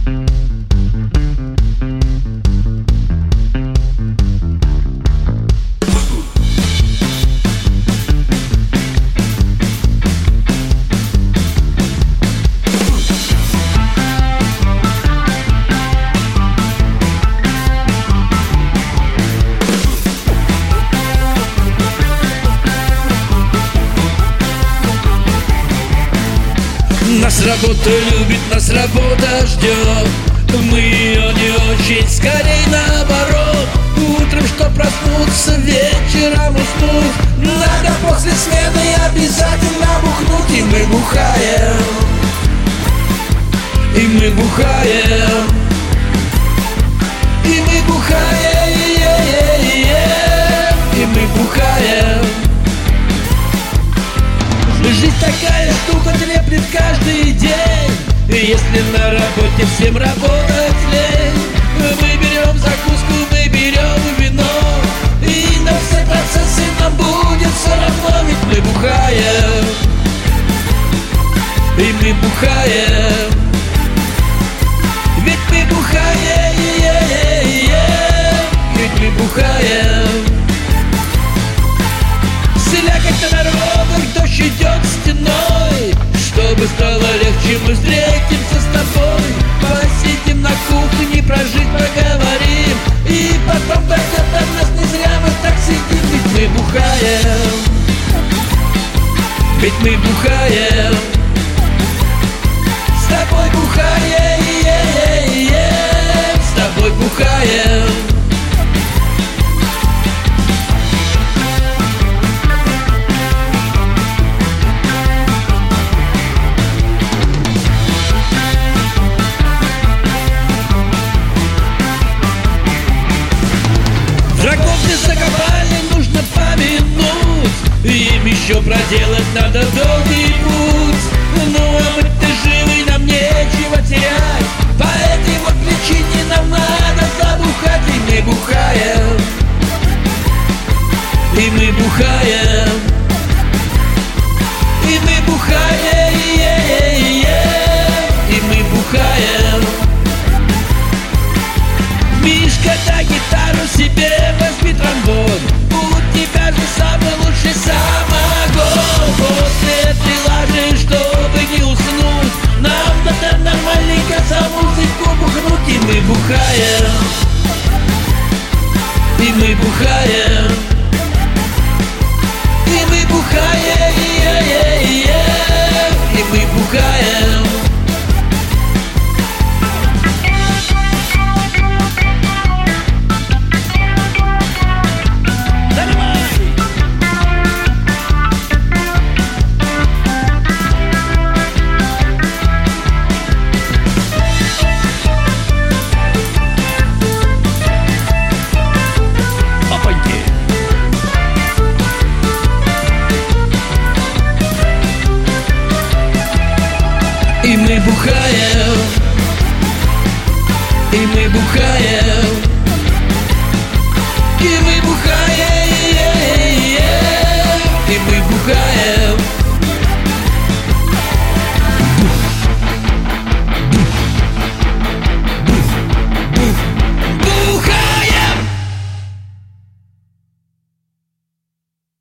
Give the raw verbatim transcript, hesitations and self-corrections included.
Нас работа любит, нас работа ждет. Мы ее не очень, скорей наоборот. Утром что проснуться, вечером уснуть. Надо после смены обязательно бухнуть. И мы бухаем, и мы бухаем, и мы бухаем, и мы бухаем. Жизнь такая штука, треплет каждый день. И если на работе всем работать лень, мы берем закуску, мы берем вино, и на все процессы нам будет все равно. Ведь мы бухаем, и мы бухаем, ведь мы бухаем, ведь мы бухаем. Слякоть на дорогах, дождь идет стеной. Чтобы стало легче, мы встретимся с тобой. Посидим на кухне, прожить поговорим. И потом пойдет от нас, не зря мы так сидим. Ведь мы бухаем, ведь мы бухаем, с тобой бухаем, с тобой бухаем. Врагов не закопали, нужно помянуть. Им еще проделать надо долгий путь. Ну а мы-то живы, нам нечего терять. По этой вот причине нам надо забухать. И мы бухаем, и мы бухаем, и мы бухаем.